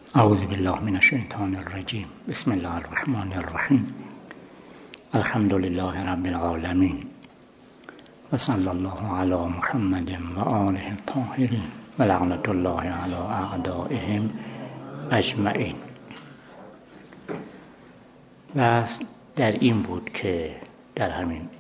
اعوذ بالله من الشیطان الرجیم. بسم الله الرحمن الرحیم. الحمد لله رب العالمین و صلی الله علی محمد و آله الطاهرین و لعنت الله علی اعدائهم اجمعین. و در این بود که در همین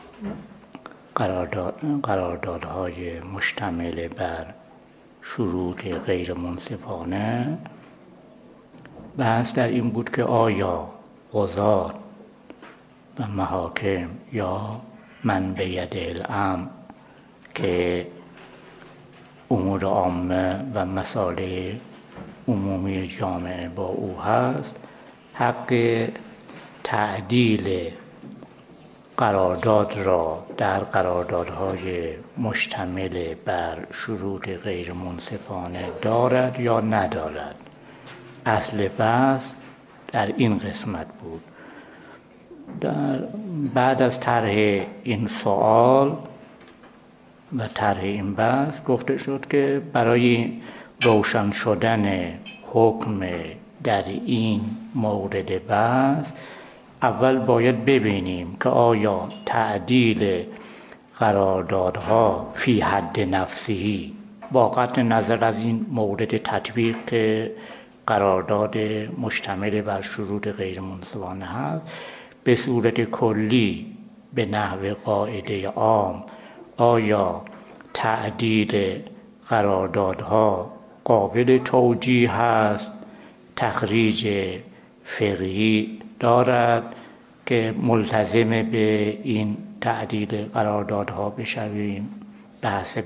قراردادهای مشتمل بر شروط غیر منصفانه بحث در این بود که آیا قضات و محاکم یا من بید الامر که امور عامه و مسائل عمومی جامعه با او هست حق تعدیل قرارداد را در قراردادهای مشتمل بر شروط غیر منصفانه دارد یا ندارد. اصل بحث در این قسمت بود. بعد از طرح این سوال و طرح این بحث گفته شد که برای روشن شدن حکم در این مورد بحث اول باید ببینیم که آیا تعدیل قراردادها فی حد نفسه با قطع نظر از این مورد تطبیق که قرارداد مشتمل بر شروط غیر منصفانه هست به صورت کلی به نحو قاعده عام آیا تعدیل قراردادها قابل توجیه هست، تخریج فقهی دارد که ملتزم به این تعدیل قراردادها بشویم بحث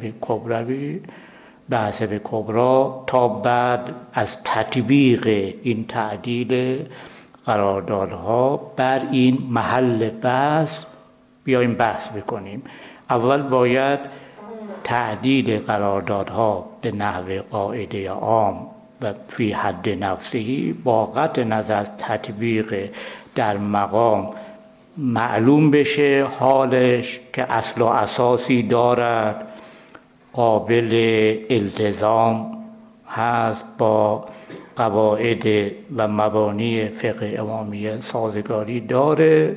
به کبرا تا بعد از تطبیق این تعدیل قراردادها بر این محل بحث بیایم بحث بکنیم. اول باید تعدیل قراردادها به نحو قاعده عام و فی حد نفسه با قطع نظر از تطبیق در مقام معلوم بشه حالش که اصل و اساسی دارد، قابل التزام هست با قواعد و مبانی فقه امامیه سازگاری داره.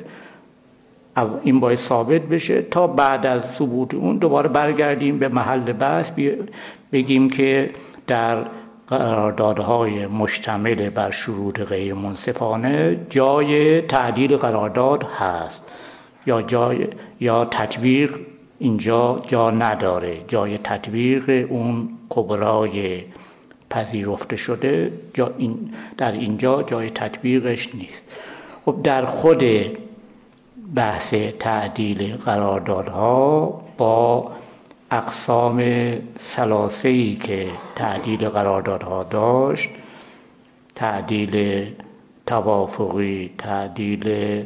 این باید ثابت بشه تا بعد از ثبوت اون دوباره برگردیم به محل بحث بگیم که در قراردادهای مشتمل بر شروط غیر منصفانه جای تعدیل قرارداد هست یا تطبیق اینجا جا نداره، جای تطبیق اون کبرای پذیرفته شده در اینجا جای تطبیقش نیست. خب در خود بحث تعدیل قراردادها با اقسام ثلاثه‌ای که تعدیل قراردادها داشت، تعدیل توافقی، تعدیل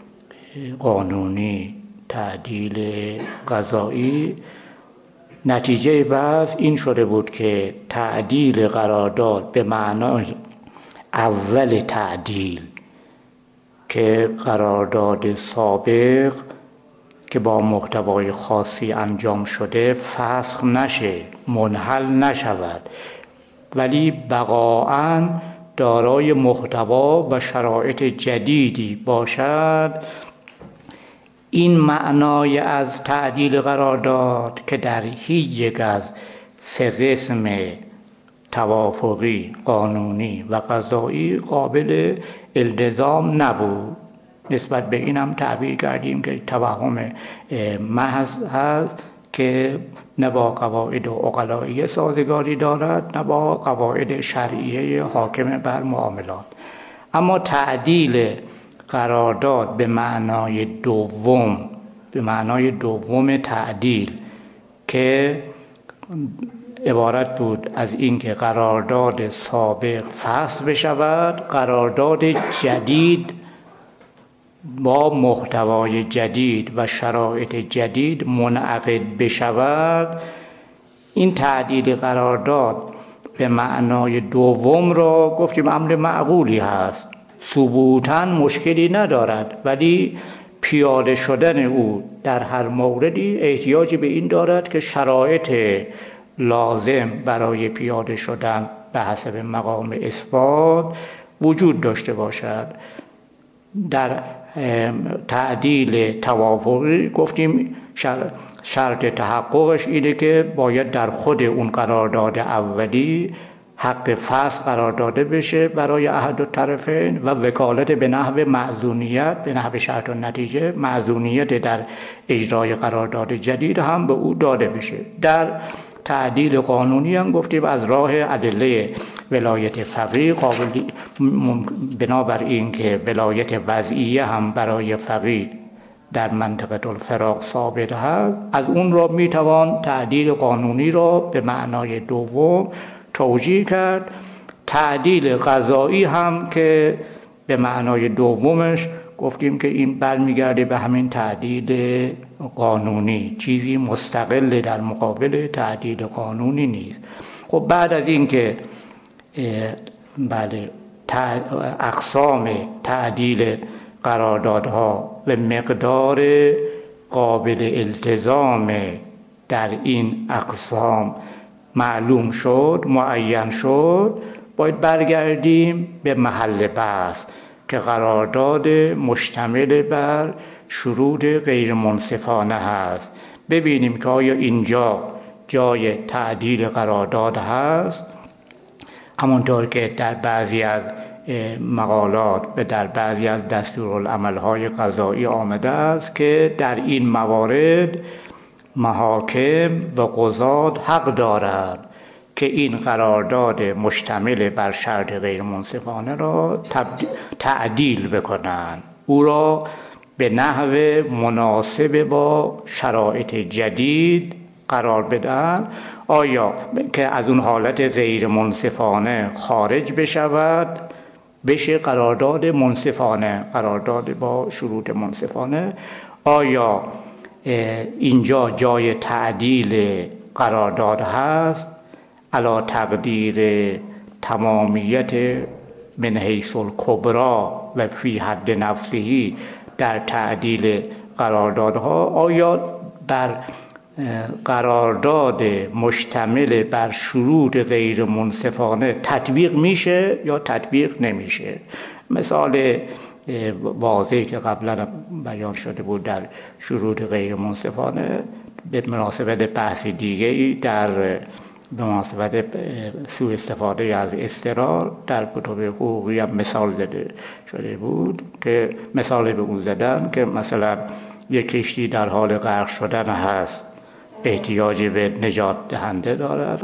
قانونی، تعدیل قضایی، نتیجه بحث این شده بود که تعدیل قرارداد به معنای اول تعدیل که قرارداد سابق که با محتوای خاصی انجام شده فسخ نشه، منحل نشود، ولی بقاعاً دارای محتوا و شرایط جدیدی باشد. این معنای از تعدیل قرارداد که در هیچ یک از سه قسم توافقی، قانونی و قضایی قابل التزام نبود. نسبت به این هم تعبیر کردیم که توهم محض هست که نه با قواعد عقلایی سازگاری دارد نه با قواعد شرعیه حاکم بر معاملات. اما تعدیل قرارداد به معنای دوم تعدیل که عبارت بود از اینکه قرارداد سابق فسخ بشود، قرارداد جدید با محتوای جدید و شرایط جدید منعقد بشود. این تعدیل قرارداد به معنای دوم را گفتیم امر معقولی هست، ثبوتاً مشکلی ندارد، ولی پیاده شدن او در هر موردی احتیاج به این دارد که شرایط لازم برای پیاده شدن به حسب مقام اثبات وجود داشته باشد. در تعدیل توافقی گفتیم شرط تحققش اینه که باید در خود اون قرارداد اولی حق فسخ قرار داده بشه برای احد الطرفین و وکالت به نحو معزونیت، به نحو شرط و نتیجه معزونیت در اجرای قرارداد جدید هم به او داده بشه. در تعدیل قانونی هم گفتیم از راه ادله ولایت فقیه بنابر این که ولایت وضعیه هم برای فقیه در منطقه الفراق ثابت هست، از اون را میتوان تعدیل قانونی را به معنای دوم توجیه کرد. تعدیل قضایی هم که به معنای دومش گفتیم که این برمیگرده به همین تعدیل قانونی، چیزی مستقل در مقابل تعدیل قانونی نیست. خب بعد از این که اقسام تعدیل قراردادها و مقدار قابل التزام در این اقسام معلوم شد، معین شد، باید برگردیم به محل بحث که قرارداد مشتمل بر شروط غیر منصفانه هست. ببینیم که آیا اینجا جای تعدیل قرارداد هست، همونطور که در بعضی از مقالات و در بعضی از دستورالعمل‌های قضایی آمده است که در این موارد محاکم و قضات حق دارند که این قرارداد مشتمل بر شرط غیر منصفانه را تعدیل بکنند، او را به نحو مناسب با شرایط جدید قرار بدن، آیا که از اون حالت غیر منصفانه خارج بشود بشه قرارداد منصفانه، قرارداد با شروط منصفانه. آیا اینجا جای تعدیل قرارداد هست علی تقدیر تمامیت من حیث الکبرا و فی حد نفسهی در تعدیل قراردادها، آیا در قرارداد مشتمل بر شروط غیر منصفانه تطبیق میشه یا تطبیق نمیشه. مثال واضحی که قبلا بیان شده بود در شروط غیر منصفانه به مناسبت بحث دیگه‌ای در به مناسبت سوء استفاده از اضطرار در کتب حقوقی هم مثال زده شده بود که مثال به اون زدن که مثلا یک کشتی در حال غرق شدن هست، احتیاج به نجات دهنده دارد،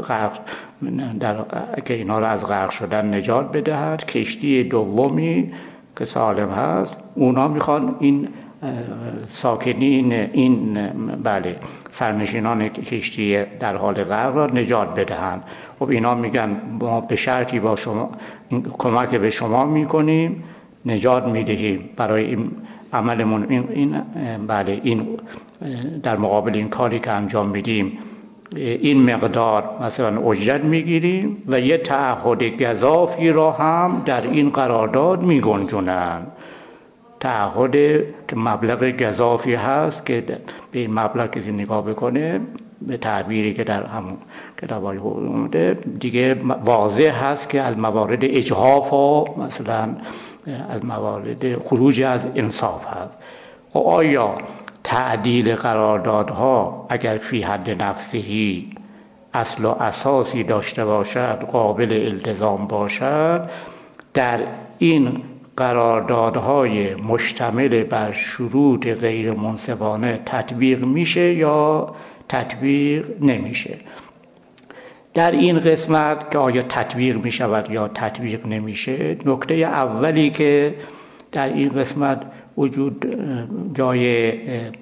که اینا را از غرق شدن نجات بدهد. کشتی دومی که سالم هست، اونا میخوان این ساکنین این سرنشینان کشتی در حال غرق را نجات بدهند. خب اینا میگن ما به شرطی با شما کمک به شما میکنیم، نجات میدهیم، برای این عملمون این در مقابل این کاری که انجام میدیم این مقدار مثلا اجرت میگیریم و یه تعهد گزافی را هم در این قرارداد میگنجونن. تعهد که مبلغ گزافی هست که به این مبلغ کسی نگاه بکنه به تعبیری که در همون کتاب‌های حقوقی اومده دیگه واضح هست که از موارد اجحاف و مثلا از موارد خروج از انصاف هست. آیا تعدیل قراردادها اگر فی حد نفسهی اصل و اساسی داشته باشد، قابل التزام باشد، در این قراردادهای مشتمل بر شروط غیر منصفانه تطبیق میشه یا تطبیق نمیشه؟ در این قسمت که آیا تطبیق میشود یا تطبیق نمیشه، نکته اولی که در این قسمت وجود جای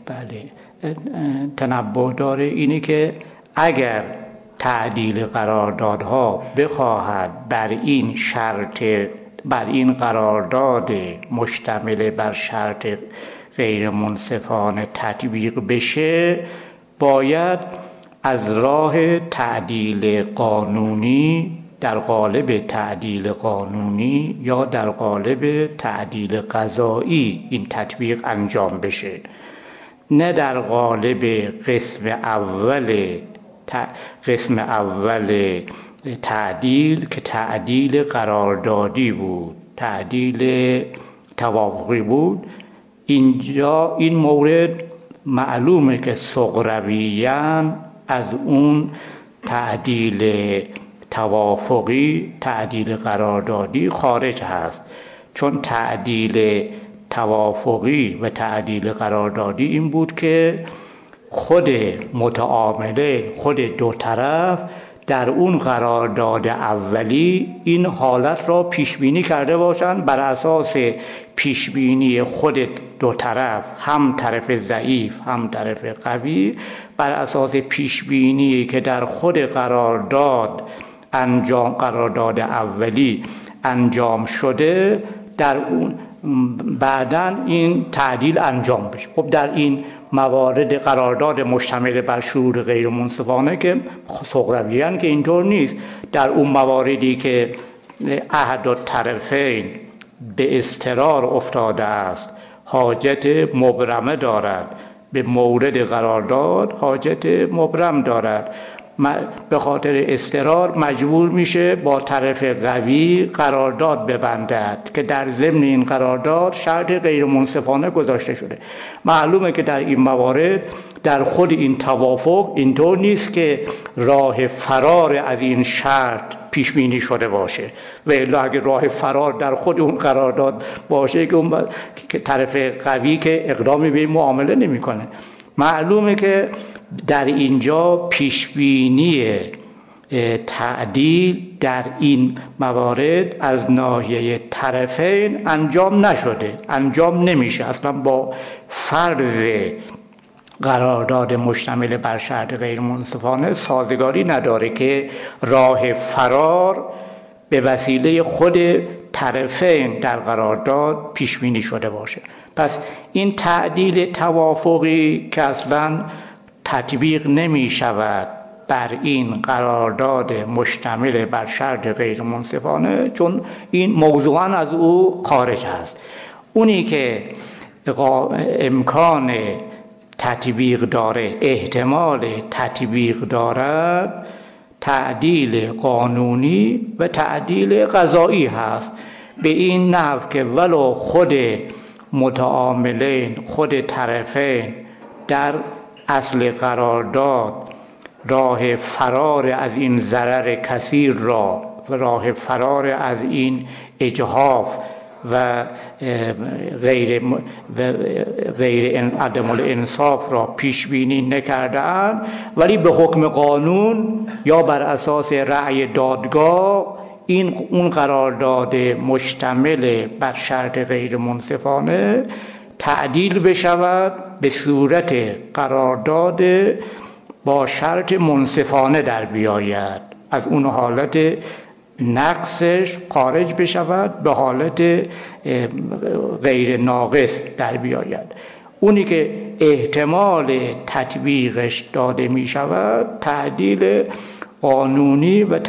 تنبه داره اینه که اگر تعدیل قراردادها بخواهد بر این قرارداد مشتمل بر شرط غیر منصفانه تطبیق بشه، باید از راه تعدیل قانونی در قالب تعدیل قانونی یا در قالب تعدیل قضایی این تطبیق انجام بشه، نه در قالب قسم اول تعدیل که تعدیل قراردادی بود، تعدیل توافقی بود. اینجا این مورد معلومه که صغرویان از اون تعدیل توافقی، تعدیل قراردادی خارج هست، چون تعدیل توافقی و تعدیل قراردادی این بود که خود متعامله، خود دو طرف در اون قرارداد اولی این حالت را پیش بینی کرده باشند، بر اساس پیش بینی خود دو طرف، هم طرف ضعیف هم طرف قوی، بر اساس پیش بینی که در خود قرارداد اولی انجام شده، در اون بعداً این تعدیل انجام بشه. خب در این موارد قرارداد مشتمل بر شروط غیر منصفانه که صغرویان که اینطور نیست، در اون مواردی که احد الطرفین به اضطرار افتاده است، حاجت مبرمه دارد، به مورد قرارداد حاجت مبرم دارد، به خاطر اضطرار مجبور میشه با طرف قوی قرارداد ببندد که در ضمن این قرارداد شرط غیر منصفانه گذاشته شده. معلومه که در این موارد در خود این توافق اینطور نیست که راه فرار از این شرط پیش بینی شده باشه، و الا اگه راه فرار در خود اون قرارداد باشه که اون طرف قوی که اقدامی به این معامله نمیکنه. معلومه که در اینجا پیشبینی تعدیل در این موارد از ناحیه طرفین انجام نشده، انجام نمیشه، اصلا با فرض قرارداد مشتمل بر شرط غیر منصفانه سازگاری نداره که راه فرار به وسیله خود طرفین در قرارداد پیش بینی شده باشه. پس این تعدیل توافقی که اصلا تطبیق نمی شود بر این قرارداد مشتمل بر شرط غیر منصفانه، چون این موضوعاً از او خارج است. اونی که امکان تطبیق داره، احتمال تطبیق دارد، تعدیل قانونی و تعدیل قضایی هست، به این نحو که ولو خود متعاملین، خود طرفین در اصل قرارداد راه فرار از این ضرر کثیر را و راه فرار از این اجحاف و غیر عدم الانصاف را پیش بینی نکرده‌اند، ولی به حکم قانون یا بر اساس رأی دادگاه اون قرارداد مشتمل بر شرط غیر منصفانه تعدیل بشود به صورت قرارداد با شرط منصفانه در بیاید، از اون حالت نقصش خارج بشود، به حالت غیر ناقص در بیاید. اونی که احتمال تطبیقش داده می شود تعدیل قانونی و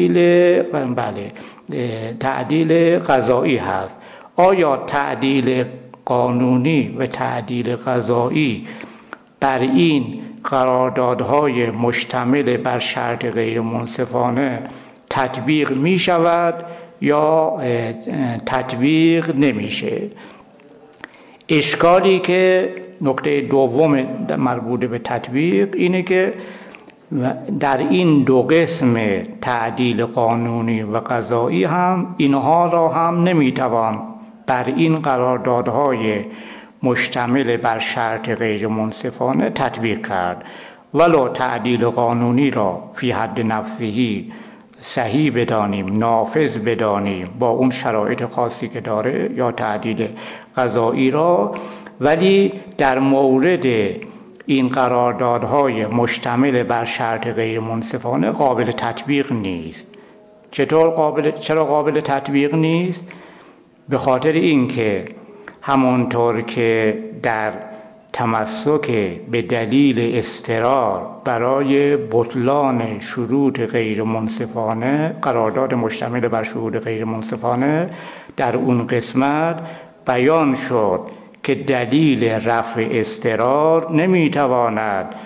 تعدیل قضایی هست. آیا تعدیل قانونی و تعدیل قضایی بر این قراردادهای مشتمل بر شرط غیر منصفانه تطبیق می شود یا تطبیق نمیشه؟ اشکالی که نکته دوم مربوط به تطبیق اینه که در این دو قسم تعدیل قانونی و قضایی هم اینها را هم نمیتوان بر این قراردادهای مشتمل بر شرط غیر منصفانه تطبیق کرد. ولو تعدیل قانونی را فی حد نفسهی صحیح بدانیم، نافذ بدانیم با اون شرایط خاصی که داره، یا تعدیل قضایی را، ولی در مورد این قراردادهای مشتمل بر شرط غیر منصفانه قابل تطبیق نیست. چرا قابل تطبیق نیست؟ به خاطر اینکه همانطور که در تمسک به دلیل اضطرار برای بطلان شروط غیر منصفانه، قرارداد مشتمل بر شروط غیر منصفانه، در اون قسمت بیان شد که دلیل رفع اضطرار نمیتواند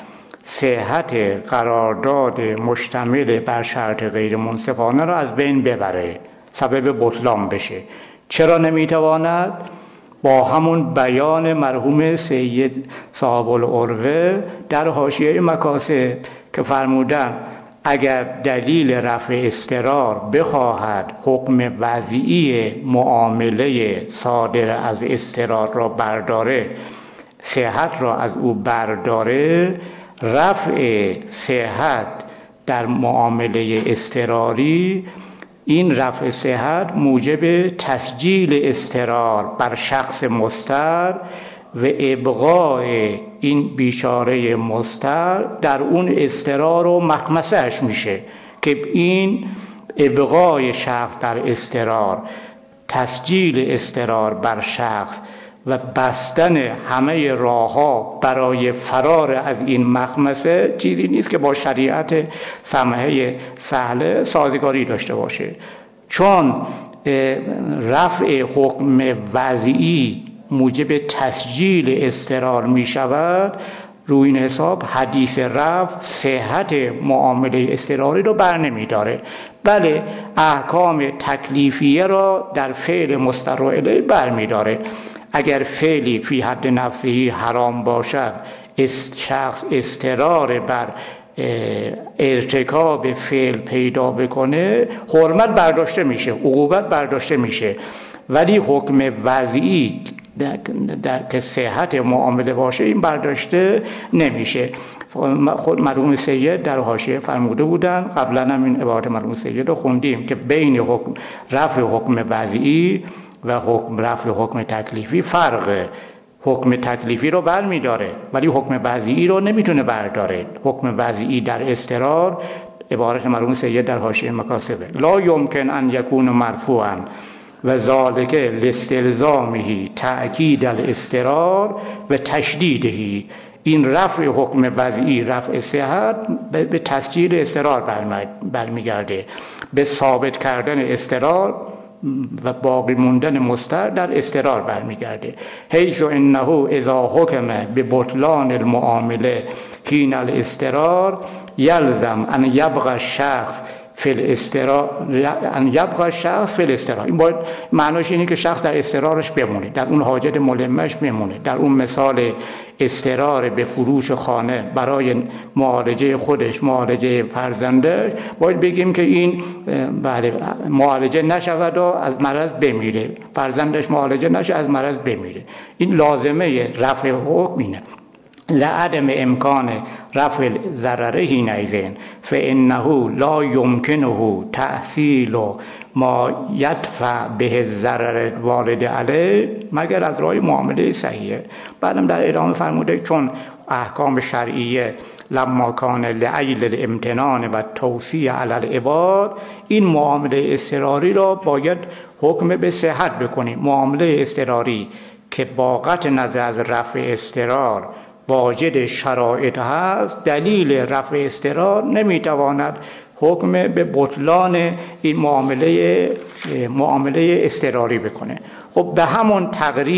صحت قرارداد مشتمل بر شرط غیر منصفانه را از بین ببره، سبب بطلان بشه. چرا نمیتواند؟ با همون بیان مرحوم سید صاحب العروه در حاشیه مکاسب که فرمودن اگر دلیل رفع اضطرار بخواهد حکم وضعی معامله صادر از اضطرار را برداره، صحت را از او برداره، رفع صحت در معامله اضطراری، این رفع صحت موجب تسجیل اضطرار بر شخص مضطر و ابقای این بیچاره مضطر در اون اضطرار و مخمسه‌اش میشه که این ابقای شخص در اضطرار، تسجیل اضطرار بر شخص و بستن همه راه‌ها برای فرار از این مخمسه چیزی نیست که با شریعت سمحه سهله سازگاری داشته باشه. چون رفع حکم وضعی موجب تسجیل اضطرار می شود، روی این حساب حدیث رفع صحت معامله اضطراری رو بر نمی داره. بله، احکام تکلیفیه را در فعل مضطر الیه بر می داره. اگر فعلی فی حد نفسه حرام باشد، شخص اضطرار بر ارتکاب فعل پیدا بکنه، حرمت برداشته میشه، عقوبت برداشته میشه. ولی حکم وضعی که صحت معامله باشه این برداشته نمیشه. خود مرحوم سید در حاشیه فرموده بودن، قبلا هم این عبارت مرحوم سید رو خوندیم که بین رفع حکم وضعی و رفع حکم تکلیفی فرقه. حکم تکلیفی رو بر می داره ولی حکم وضعی رو نمیتونه برداره. حکم وضعی در اضطرار، عبارت مرحوم سید در حاشیه مکاسبه، لا یمکن ان یکون مرفوعا و ذالک لاستلزامه تأکید الاضطرار و تشدیده. این رفع حکم وضعی، رفع صحت، به تسجیل اضطرار برمیگرده، به ثابت کردن اضطرار و باقی موندن مضطر در اضطرار برمیگرده. حیث انه اذا حکم به بطلان المعامله حین الاضطرار یلزم ان یبقى الشخص فی الاضطرار، این باید معناش اینه که شخص در اضطرارش بمونه، در اون حاجت ملمش بمونه. در اون مثال اضطرار به فروش خانه برای معالجه خودش، معالجه فرزندش، باید بگیم که این بله معالجه نشود و از مرض بمیره، فرزندش معالجه نشه از مرض بمیره. این لازمه رفع حکم اینه. لعدم امکان رفع ضرره حینئذ فانه لا یمکنه تحصیل ما یدفع به الضرر الوارد علیه مگر از راه معامله صحیحه. بعدم در ادامه فرموده چون احکام شرعیه لما کان لعیل الامتنان و توصیه علی العباد، این معامله اضطراری را باید حکم به صحت بکنیم. معامله اضطراری که با قطع نظر از رفع اضطرار واجد شرایط هست، دلیل رفع اضطرار نمیتواند حکم به بطلان این معامله اضطراری بکنه. خب به همون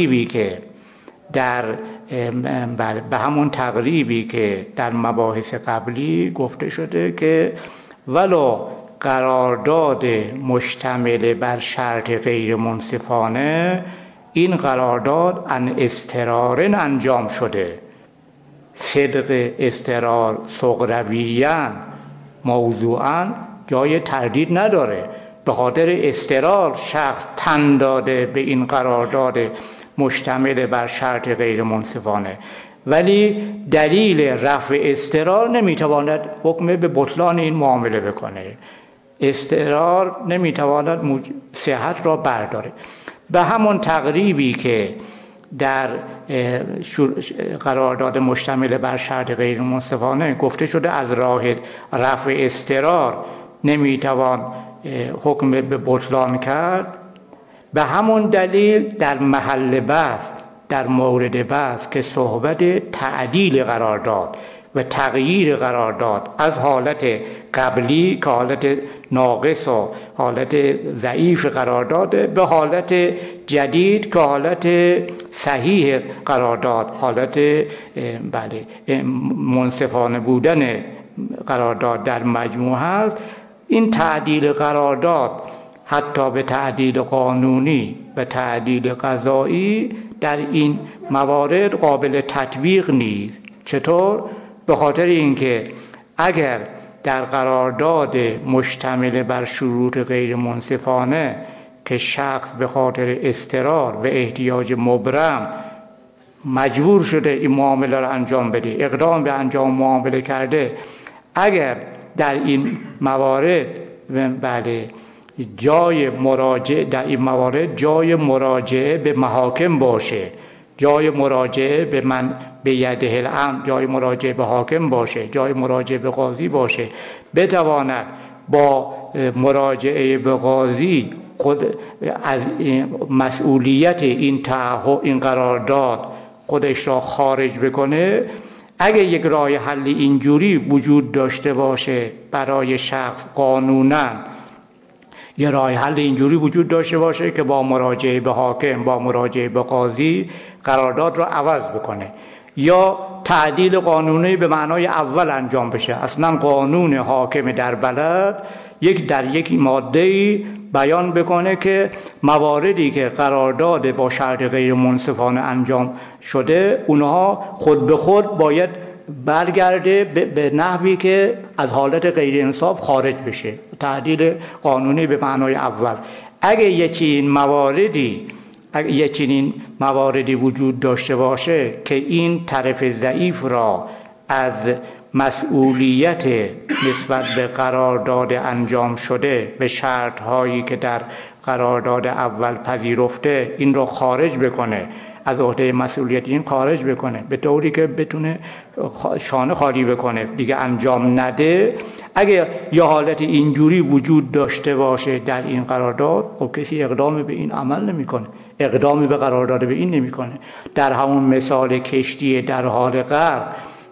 تقریبی که در مباحث قبلی گفته شده که ولو قرارداد مشتمل بر شرط غیر منصفانه، این قرارداد ان اضطرار انجام شده، صدق اضطرار صغرویاً موضوعاً جای تردید نداره. به خاطر اضطرار شخص تن داده به این قرارداد مشتمل بر شرط غیر منصفانه، ولی دلیل رفع اضطرار نمیتواند حکم به بطلان این معامله بکنه. اضطرار نمیتواند صحت را برداره. به همون تقریبی که در قرارداد مشتمل بر شرط غیر منصفانه گفته شده از راه رفع اضطرار نمیتوان حکم به بطلان کرد، به همون دلیل در محل بحث، در مورد بحث که صحبت تعدیل قرارداد و تغییر قرارداد از حالت قبلی که حالت ناقص و حالت ضعیف قرارداد به حالت جدید که حالت صحیح قرارداد، حالت منصفانه بودن قرارداد در مجموع هست. این تعدیل قرارداد حتی به تعدیل قانونی به تعدیل قضایی در این موارد قابل تطبیق نیست. چطور؟ به خاطر اینکه اگر در قرارداد مشتمل بر شروط غیر منصفانه که شخص به خاطر اضطرار و احتیاج مبرم مجبور شده این معامله را انجام بده، اقدام به انجام معامله کرده، اگر در این موارد جای مراجعه در این موارد جای مراجعه به محاکم باشه، جای مراجعه به یده الامر، جای مراجعه به حاکم باشه، جای مراجعه به قاضی باشه، بتواند با مراجعه به قاضی خود از مسئولیت این قرارداد خودش را خارج بکنه. اگه یک راه حل اینجوری وجود داشته باشه برای شخص قانونا، یه راه حل اینجوری وجود داشته باشه که با مراجعه به حاکم، با مراجعه به قاضی قرارداد را عوض بکنه، یا تعدیل قانونی به معنای اول انجام بشه. اصلا قانون حاکم در بلد در یک ماده بیان بکنه که مواردی که قرارداد با شرط غیر منصفانه انجام شده اونها خود به خود باید برگرده به نحوی که از حالت غیر انصاف خارج بشه. تعدیل قانونی به معنای اول. اگه یه چنین مواردی وجود داشته باشه که این طرف ضعیف را از مسئولیت نسبت به قرارداد انجام شده به شرط هایی که در قرارداد اول پذیرفته این را خارج بکنه، از عهده مسئولیت این خارج بکنه، به طوری که بتونه شانه خالی بکنه، دیگه انجام نده. اگه یه حالت اینجوری وجود داشته باشه در این قرارداد، خب کسی اقدامی به این عمل نمیکنه، اقدامی به قرارداد به این نمیکنه. در همون مثال کشتی در حال غرق،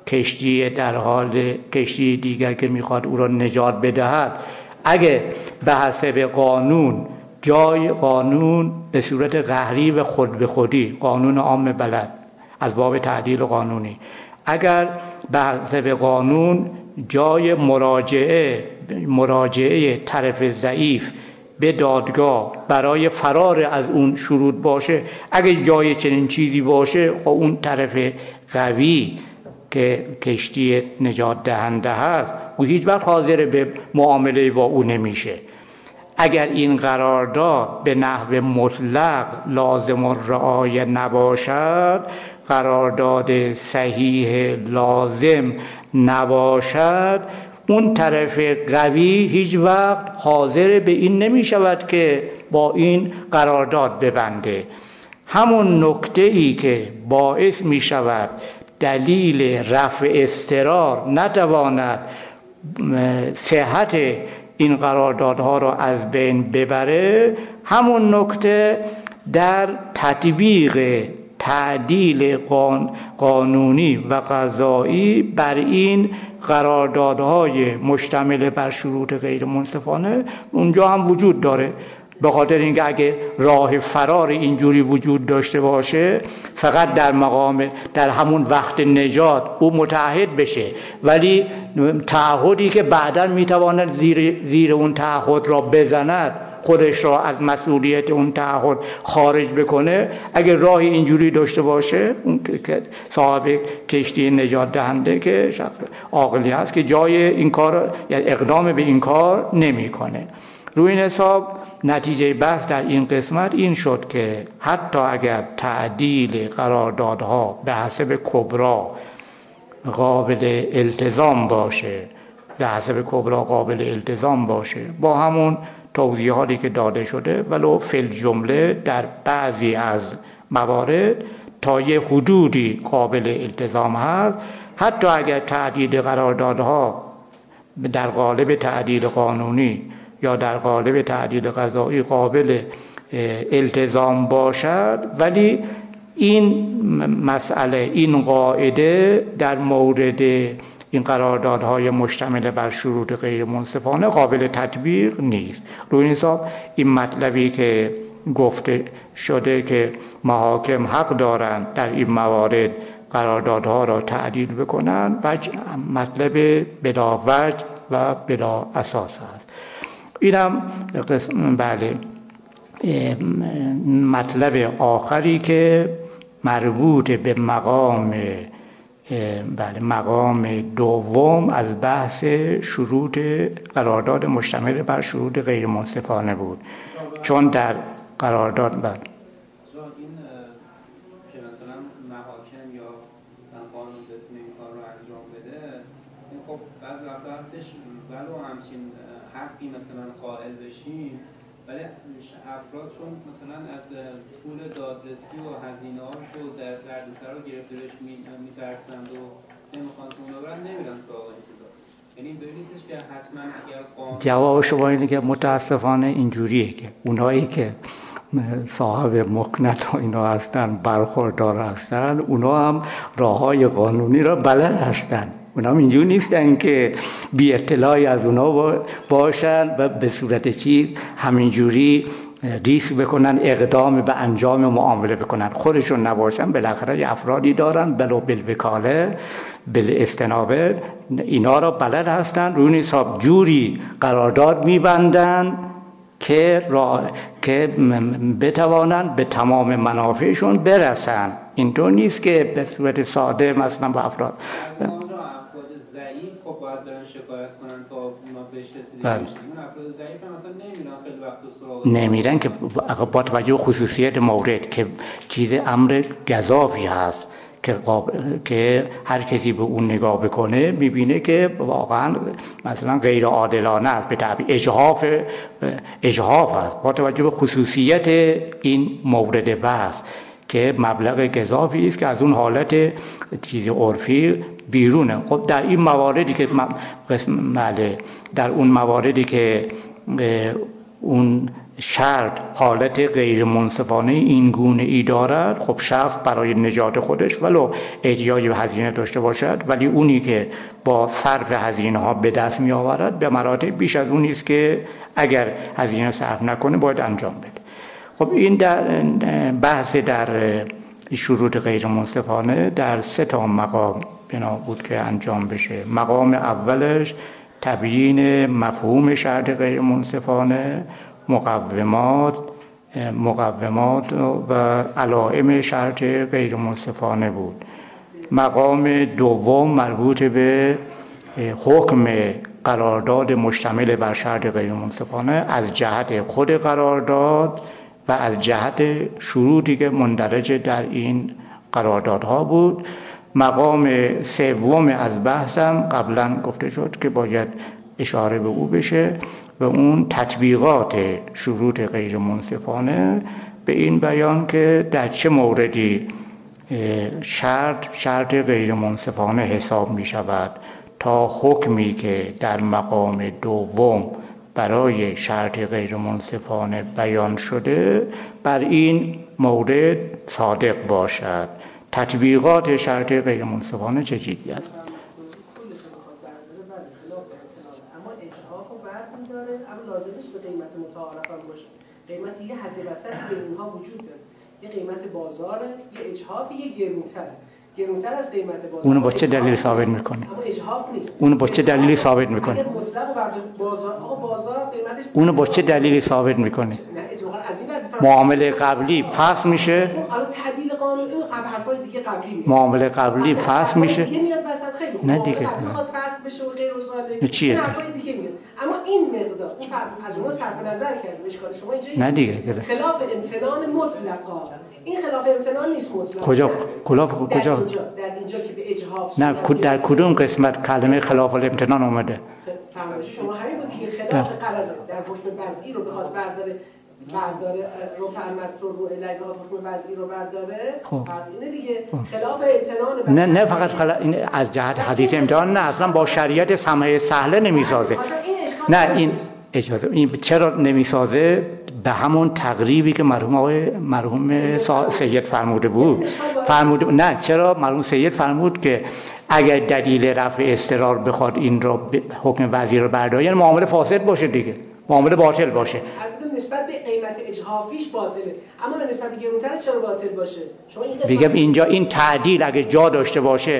کشتی دیگر که میخواد او را نجات بدهد، اگه به حسب قانون جای قانون به صورت قهری و خود به خودی، قانون عام بلد از باب تعدیل قانونی، اگر به حسب قانون جای مراجعه طرف ضعیف به دادگاه برای فرار از اون شروط باشه، اگر جای چنین چیزی باشه، خب اون طرف قوی که کشتی نجات دهنده هست و هیچ وقت حاضر به معامله با او نمیشه. اگر این قرارداد به نحو مطلق لازم الرعایه نباشد، قرارداد صحیح لازم نباشد، اون طرف قوی هیچ وقت حاضر به این نمی شود که با این قرارداد ببنده. همون نکته‌ای که باعث می شود دلیل رفع اضطرار نتواند صحت این قراردادها را از بین ببره، همون نکته در تطبیق تعدیل قانونی و قضایی بر این قراردادهای مشتمل بر شروط غیر منصفانه اونجا هم وجود داره. به خاطر اینکه اگه راه فرار اینجوری وجود داشته باشه، فقط در همون وقت نجات او متعهد بشه، ولی تعهدی که بعداً میتواند زیر اون تعهد را بزند، خودش را از مسئولیت اون تعهد خارج بکنه، اگه راهی اینجوری داشته باشه، اون که صاحب کشتی نجات دهنده که شخص عاقلی هست که جای این کار یا اقدام به این کار نمیکنه. روی این حساب نتیجه بحث در این قسمت این شد که حتی اگر تعدیل قراردادها به حسب کبرا قابل التزام باشه، با همون توضیحاتی که داده شده، ولو فی الجمله در بعضی از موارد تا یه حدودی قابل التزام هست، حتی اگر تعدیل قراردادها در قالب تعدیل قانونی یا در قالب تعدیل قضایی قابل التزام باشد، ولی این مسئله، این قاعده در مورد این قراردادهای مشتمل بر شروط غیر منصفانه قابل تطبیق نیست. روی این حساب این مطلبی که گفته شده که محاکم حق دارند در این موارد قراردادها را تعدیل بکنند مطلب بلا وجه و بلا اساس است. اینم بله مطلب آخری که مربوط به مقام دوم از بحث شروط قرارداد مشتمل بر شروط غیر منصفانه بود. چون در قرارداد این که مثلا محاکم یا مثلا قانون بتونه این کار رو انجام بده، این خب بعضی وقتا هستش ولو همچین حقی مثلا قائل بشیم، ولی افراد چون مثلا از پول دادرسی و هزینه هاشو در دردسر رو گرفتارش میترسند و نمیخوان که اونا برن، نمیرن سراغ این چیزا. یعنی این نیستش که حتما اگر قانون جواب شما اینه که متاسفانه اینجوریه که اونایی که صاحب مکنت و اینا هستن، برخوردار هستن، اونا هم راههای قانونی را بلد هستن. اونا هم اینجور نیستن که بی اطلاعی از اونا باشن و به صورت چیز همینجوری ریسک بکنن، اقدام به انجام معامله بکنن. خودشون نباشن، بالاخره افرادی دارن بلو بالوکاله بالاستنابه اینا را بلد هستن، روی حساب جوری قرارداد میبندن که بتوانند به تمام منافعشون برسن. اینطور نیست که به صورت ساده مثلا با افراد ضعیف خب باید برن شکایت کنن تا اونا بهش رسیدگی بشه. اون افراد ضعیف هم مثلا نمیرن، خیلی وقت سراغ نمیرن که با توجه خصوصیت مورد که چیز امر گزافی هست که هر کسی به اون نگاه بکنه میبینه که واقعا مثلا غیر عادلانه است، به تعبیر اجحاف است با توجه به خصوصیت این مورد بحث که مبلغ گزافی است که از اون حالت چیز عرفی بیرونه. خب در این مواردی که در اون مواردی که اون شرط حالت غیر منصفانه این گونه ای دارد، خب شخص برای نجات خودش ولو احتیاجی به هزینه داشته باشد، ولی اونی که با صرف هزینه ها به دست می آورد به مراتب بیش از اونی است که اگر هزینه صرف نکنه باید انجام بده. خب این در بحث در شروط غیر منصفانه در 3 مقام بنا بود که انجام بشه. مقام اولش تبیین مفهوم شرط غیر منصفانه، مقومات و علائم شرط غیر منصفانه بود. مقام دوم مربوط به حکم قرارداد مشتمل بر شرط غیر منصفانه از جهت خود قرارداد و از جهت شروطی که مندرج در این قراردادها بود. مقام سوم از بحثم قبلا گفته شد که باید اشاره به او بشه، به اون تطبیقات شروط غیر منصفانه، به این بیان که در چه موردی شرط غیر منصفانه حساب می شود تا حکمی که در مقام دوم برای شرط غیر منصفانه بیان شده بر این مورد صادق باشد. تطبیقات شرط غیر منصفانه چه چیزی است؟ اما لازم نیست به قیمت متعارف هم باشه. قیمت یه حد وسط بین اینها وجود داره. یه قیمت بازاره، یه اجحاف، یه گرونتر از قیمت بازار. اونو با چه دلیل ثابت میکنه؟ اما اجحاف نیست. اونو با چه دلیلی ثابت میکنه؟ اگه مطلق بر بازار، آقا بازار قیمتش اونو با چه دلیلی ثابت میکنه؟ نه اتفاقا از این معامله قبلی فسخ میشه. الان تعدیل قانونی اون حرفای دیگه قبلی میاد. معامله قبلی فسخ میشه. دیگه میاد وسط خیلی خوب. نه دیگه. میخواد فسخ بشه و غیر ذالک. چیه؟ حرفای دیگه میاد. اما این مقدار اون از اونها صرف نظر کرد. اشکال شما اینجا نه دیگه. خلاف امتنان مطلقا. این خلاف امتنان نیست مطلقا. کجا؟ در اینجا که به اجحاف نه در کدوم قسمت کلمه خلاف الامتنان اومده؟ فرمایش شما همین بود که خلاف قرض در حکم وضعی رو بخواد برداره رو فرمستر رو الی بخواد حکم وضعی رو برداره. پس اینه دیگه خلاف امتنان. نه فقط این از جهت حدیث امتنان، نه اصلا با شریعت سمع سهله نمیسازه. نه این اجازه این چرا نمیسازه؟ به همون تقریبی که مرحوم سید فرموده بود. نه، چرا مرحوم سید فرمود که اگر دلیل رفع اضطرار بخواد این را حکم وزیر رو برداره، یعنی معامله فاسد باشه دیگه، معامله باطل باشه. نسبت به قیمت اجحافیش باطله، اما به نسبت گرونترش چرا باطل باشه؟ شما این دیگه اینجا این تعدیل اگه جا داشته باشه،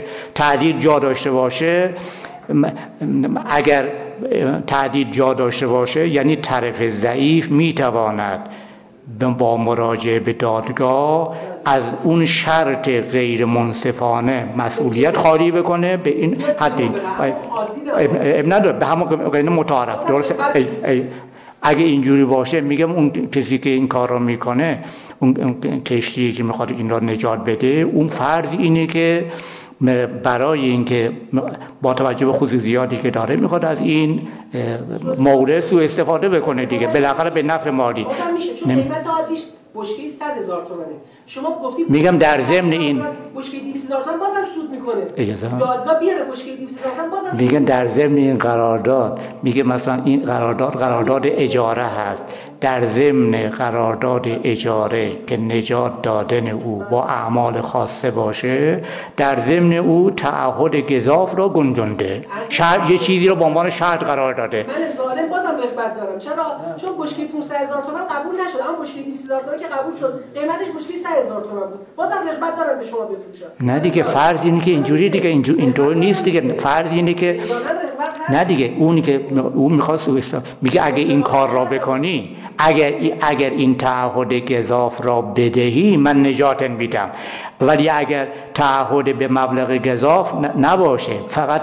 اگر تعدیل جا داشته باشه، یعنی طرف ضعیف میتواند با مراجعه به دادگاه از اون شرط غیر منصفانه مسئولیت خالی بکنه به این حد. نداره به همون غیر متعارف. درسته؟ اگه اینجوری باشه میگم اون کسی که این کار رو میکنه، اون کشتی که میخواد این را نجات بده، اون فرض اینه که برای اینکه با توجه به خصوصیاتی که داره میخواد از این مورد سوء استفاده بکنه دیگه، بالاخره به نفع مالی. چون قیمت عادیش بشکه 100,000 تومانه. شما گفتید میگم در ضمن این بشکه 200,000 تومان بازم سود میکنه. دادگاه بیاره بشکه 200,000 تومان بازم میگن در ضمن این قرارداد، میگه مثلا این قرارداد اجاره هست، در ضمن قرارداد اجاره که نجات دادن او با اعمال خاصه باشه، در ضمن او تعهد گزاف را گنجونده، یه چیزی رو به عنوان شرط قرار داده. من ظالم بازم رغبت دارم. چرا؟ چون بشکه 500,000 تومان قبول نشد، اما بشکه 200,000 تومان که قبول شد، قیمتش بشکه 100,000 تومان بود. بازم رغبت دارم به شما بفروشم. نه دیگه، فرض اینه که اینجوری دیگه، اینطور نیست دیگه. فرض اینه که نه دیگه، اون میخواست میگه اگه این کار را بکنی، اگر این تعهد گزاف را بدهی من نجاتت میدم، ولی اگر تعهد به مبلغ گزاف نباشه، فقط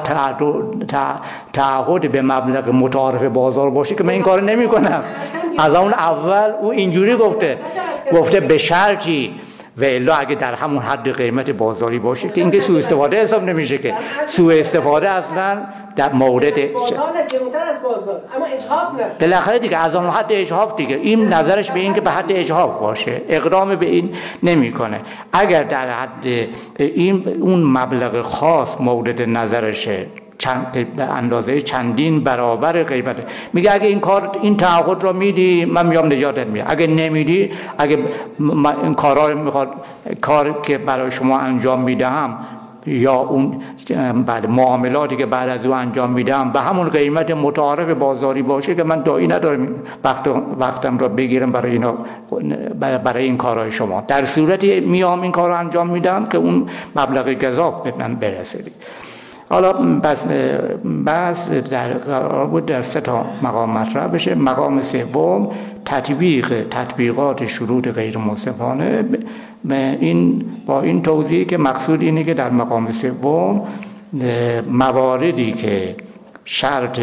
تعهد به مبلغ متعارف بازار باشه که من این کار نمی کنم. از اون اول او اینجوری گفته به شرطی، و الا اگه در همون حد قیمت بازاری باشه که اینکه سوء استفاده حساب نمیشه، که سوء استفاده اصلا در مورد بازار نگرونتر از بازار، اما اجحاف نه. بالاخره دیگه از اون حد اجحاف دیگه، این نظرش به این که به حد اجحاف باشه، اقدام به این نمیکنه. اگر در حد این اون مبلغ خاص مورد نظرشه، به اندازه چندین برابر قیمت، میگه اگه این تعهد رو میدی من میام نجاتت میدم، اگه نمیدی، اگه این کار که برای شما انجام میدم یا اون معاملاتی که بعد از او انجام میدم به همون قیمت متعارف بازاری باشه که من داعی ندارم وقتم رو بگیرم برای این کارهای شما، در صورتی میام این کار رو انجام میدم که اون مبلغ گزاف به من برسه. حالا بس قرار بود در 3 مقام مطرح بشه. مقام سوم تطبیقات شروط غیر منصفانه، با این توضیح که مقصود اینه که در مقام سوم مواردی که شرط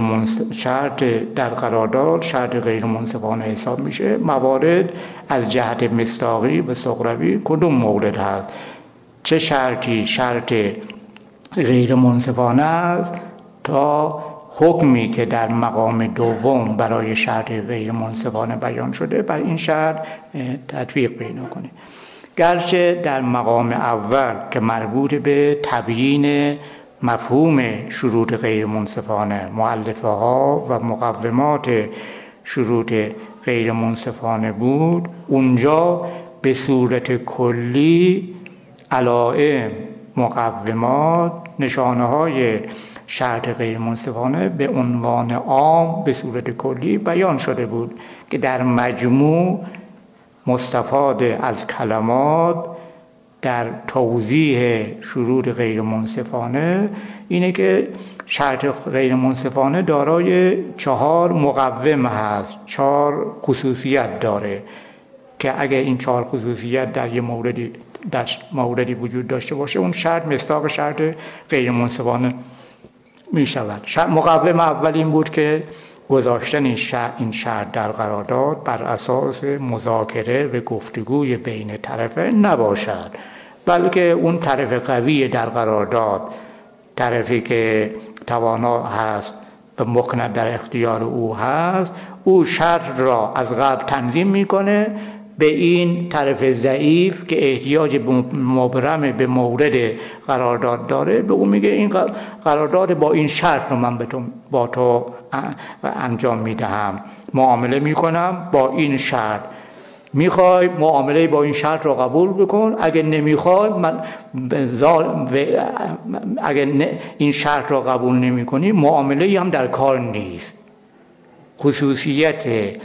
در قرارداد شرط غیر منصفانه حساب میشه، موارد از جهت مصداقی و سغراوی کدوم مورد هست، چه شرطی شرط غیر منصفانه است تا حکمی که در مقام دوم برای شرط غیر منصفانه بیان شده بر این شرط تطبیق پیدا کنه. گرچه در مقام اول که مربوط به تبیین مفهوم شروط غیر منصفانه، مؤلفه ها و مقومات شروط غیر منصفانه بود، اونجا به صورت کلی علائم، مقومات، نشانه های شرط غیر منصفانه به عنوان عام به صورت کلی بیان شده بود که در مجموع مستفاده از کلمات در توضیح شروط غیر منصفانه اینه که شرط غیر منصفانه دارای 4 مقوم هست، 4 خصوصیت داره که اگر این 4 خصوصیت در یه موردی وجود داشته باشه، اون شرط مصداق شرط غیر منصفانه می شود. مقوم اول این بود که گذاشتن این شرط در قرارداد بر اساس مذاکره و گفتگوی بین طرفین نباشد، بلکه اون طرف قوی در قرارداد، طرفی که توانا هست و مکند در اختیار او هست، او شرط را از قبل تنظیم میکنه به این طرف ضعیف که احتیاج مبرم به مورد قرارداد داره، به اون میگه این قرارداد با این شرط رو من با تو انجام میدهم، معامله میکنم با این شرط، میخوای معامله با این شرط رو قبول بکن، اگه نمیخوای اگه این شرط رو قبول نمی کنی معامله هم در کار نیست. خصوصیت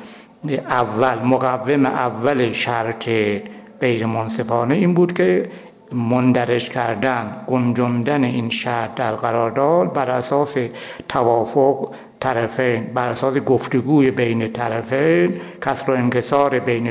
اول، مقوم اول شرط غیر منصفانه این بود که مندرج کردن، گنجوندن این شرط در قرارداد بر اساس توافق طرفین، بر اساس گفتگوی بین طرفین، کسر و انکسار بین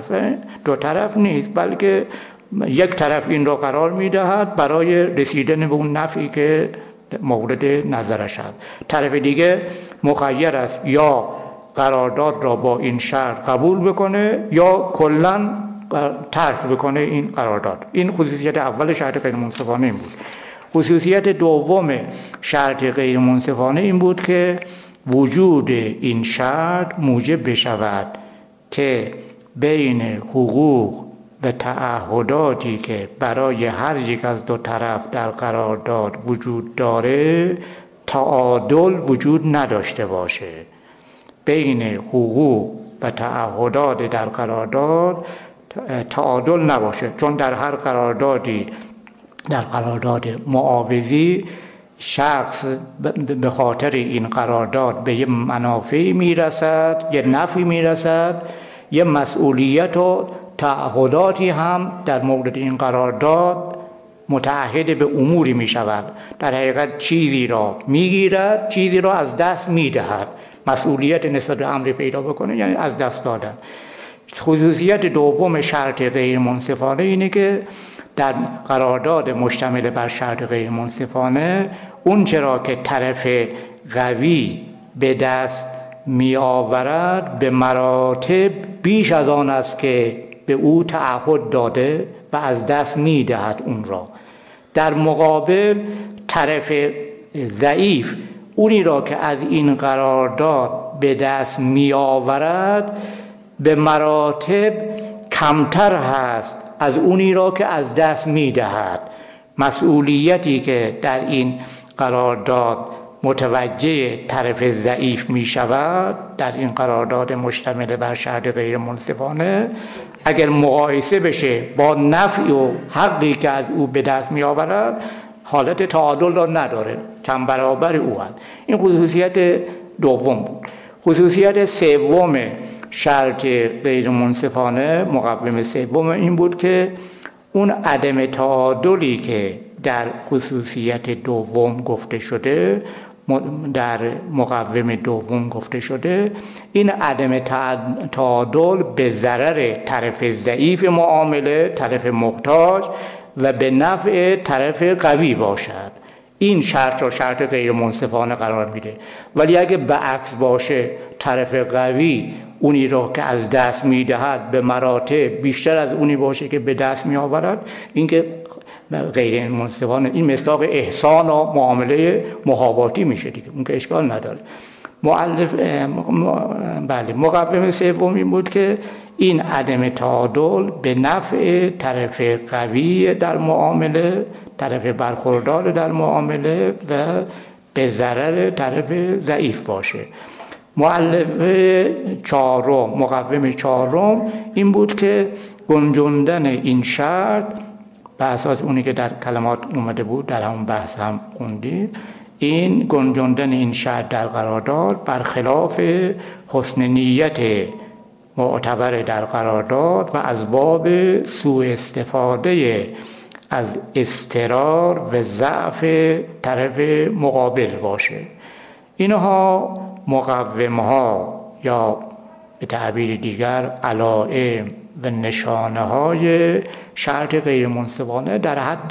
دو طرف نیست، بلکه یک طرف این را قرار میدهد برای رسیدن به اون نفعی که مورد نظرش است. طرف دیگه مخیر است یا قرارداد را با این شرط قبول بکنه یا کلاً ترک بکنه این قرارداد. این خصوصیت اول شرط غیر منصفانه این بود. خصوصیت دوم شرط غیر منصفانه این بود که وجود این شرط موجب بشود که بین حقوق و تعهداتی که برای هر یک از دو طرف در قرارداد وجود داره تعادل وجود نداشته باشه. بین حقوق و تعهدات در قرارداد تعادل نباشه، چون در هر قراردادی، در قرارداد معاوضی، شخص به خاطر این قرارداد به یه منافعی میرسد، یه نفعی میرسد، یه مسئولیت و تعهداتی هم در مورد این قرارداد متعهد به اموری میشود. در حقیقت چیزی را میگیرد، چیزی را از دست میدهد. مسئولیت نسبت به امری پیدا بکنه یعنی از دست دادن. خصوصیت دوم شرط غیر منصفانه اینه که در قرارداد مشتمل بر شرط غیر منصفانه اون چرا که طرف قوی به دست می آورد به مراتب بیش از آن است که به او تعهد داده و از دست می دهد اون را. در مقابل طرف ضعیف اونی را که از این قرارداد به دست می آورد به مراتب کمتر هست از اونی را که از دست می دهد. مسئولیتی که در این قرارداد متوجه طرف ضعیف می شود در این قرارداد مشتمل بر شرط غیر منصفانه، اگر مقایسه بشه با نفع و حقی که از او به دست می آورد حالت تعادل را نداره، چند برابر او هست. این خصوصیت دوم بود. خصوصیت سوم شرط غیر منصفانه، مقوم سوم این بود که اون عدم تعادلی که در خصوصیت دوم گفته شده، در مقوم دوم گفته شده، این عدم تعادل به ضرر طرف ضعیف معامله، طرف محتاج، و به نفع طرف قوی باشد. این شرط را شرط غیر منصفانه قرار میده. ولی اگه به عکس باشه، طرف قوی اونی را که از دست میدهد به مراتب بیشتر از اونی باشه که به دست میآورد، این که غیر منصفانه، این مصداق احسان و معامله محاباتی میشه دیگه، اون که اشکال نداره. بله، مقوم سوم این بود که این عدم تعادل به نفع طرف قوی در معامله، طرف برخوردار در معامله، و به ضرر طرف ضعیف باشه. مقوم چهارم این بود که گنجوندن این شرط بر اساس اونی که در کلمات اومده بود، در همون بحث هم خوندید، این گنجوندن این شرط در قرارداد برخلاف حسن نیت معتبر در قرارداد و از باب سوء استفاده از اضطرار و ضعف طرف مقابل باشه. اینها مقوم‌ها یا به تعبیر دیگر علائم و نشانه های شرط غیر منصفانه در حد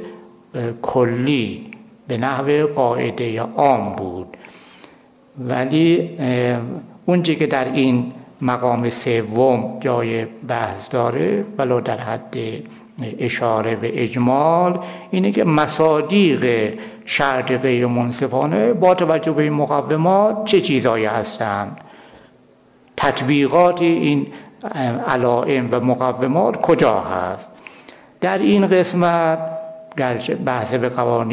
کلی به نحو قاعده عام بود. ولی اونچه که در این مقام سوم جای بحث داره ولو در حد اشاره و اجمال اینه که مصادیق شرط غیر منصفانه با توجه به این مقومات چه چیزایی هستند، تطبیقات این علائم و مقومات کجا هست. در این قسمت گرچه بحث به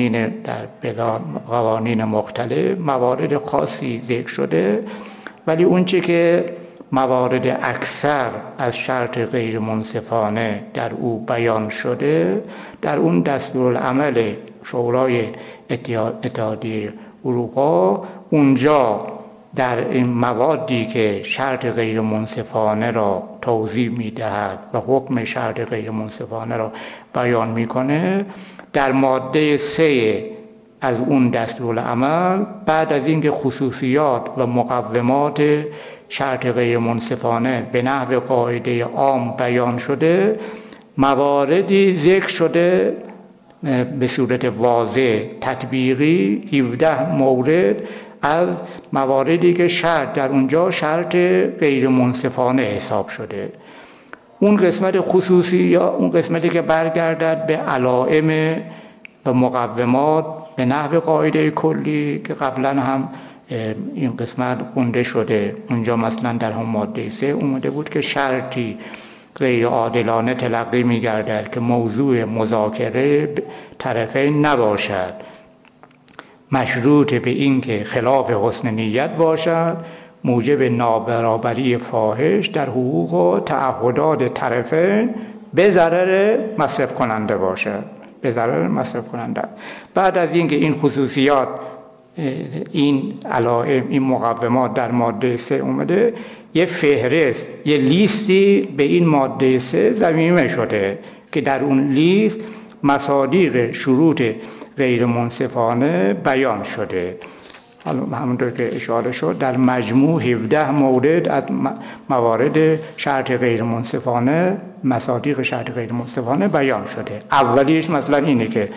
قوانین مختلف موارد خاصی ذکر شده، ولی اونچه که موارد اکثر از شرط غیر منصفانه در او بیان شده در اون دستورالعمل شورای اتحادیه اروپا، اونجا در این موادی که شرط غیر منصفانه را توضیح می‌دهد و حکم شرط غیر منصفانه را بیان می‌کنه، در ماده 3 از اون دستورالعمل بعد از اینکه خصوصیات و مقومات شرط غیر منصفانه به نحو قاعده عام بیان شده، مواردی ذکر شده به صورت واضح تطبیقی 17 مورد از مواردی که شرط در اونجا شرط غیر منصفانه حساب شده. اون قسمت خصوصی یا اون قسمتی که برگردد به علائم و مقومات به نحو قاعده کلی که قبلا هم این قسمت خونده شده، اونجا مثلا در هم ماده 3 اومده بود که شرطی غیر عادلانه تلقی می‌گردد که موضوع مذاکره طرفین نباشد، مشروط به این که خلاف حسن نیت باشد، موجب نابرابری فاحش در حقوق و تعهدات طرفین به ضرر مصرف کننده باشد، به ضرر مصرف کننده. بعد از اینکه این خصوصیات، این علائم، این مقومات در ماده 3 اومده، یه فهرست، یه لیستی به این ماده 3 ضمیمه شده که در اون لیست مصادیق شروط غیر منصفانه بیان شده. همونطور که اشاره شد در مجموع 17 مورد از موارد شرط غیر منصفانه، مصادیق شرط غیر منصفانه بیان شده. اولیش مثلا اینه که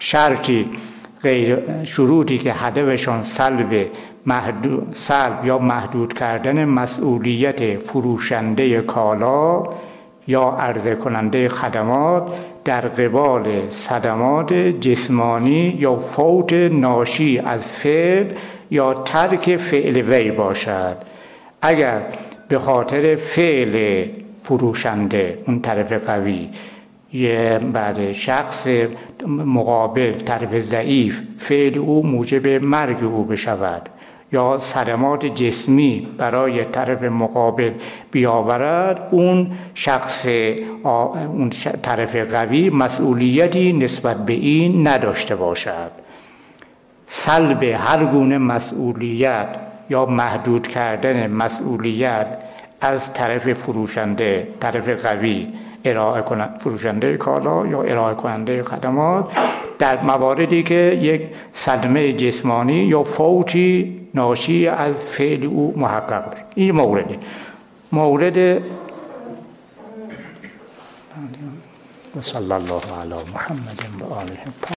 شروطی که هدفشان سلب یا محدود کردن مسئولیت فروشنده کالا یا عرضه کننده خدمات در قبال صدمات جسمانی یا فوت ناشی از فعل یا ترک فعل وی باشد. اگر به خاطر فعل فروشنده اون طرف قوی بعد شخص مقابل طرف ضعیف فعل او موجب مرگ او بشود یا صدمات جسمی برای طرف مقابل بیاورد، اون طرف قوی مسئولیتی نسبت به این نداشته باشد. سلب هر گونه مسئولیت یا محدود کردن مسئولیت از طرف فروشنده، طرف قوی، فروشنده کالا یا ارائه کننده خدمات در مواردی که یک صدمه جسمانی یا فوتی ناشی از فعل او محقق بشه. این مورد و صلی الله علی محمد و آله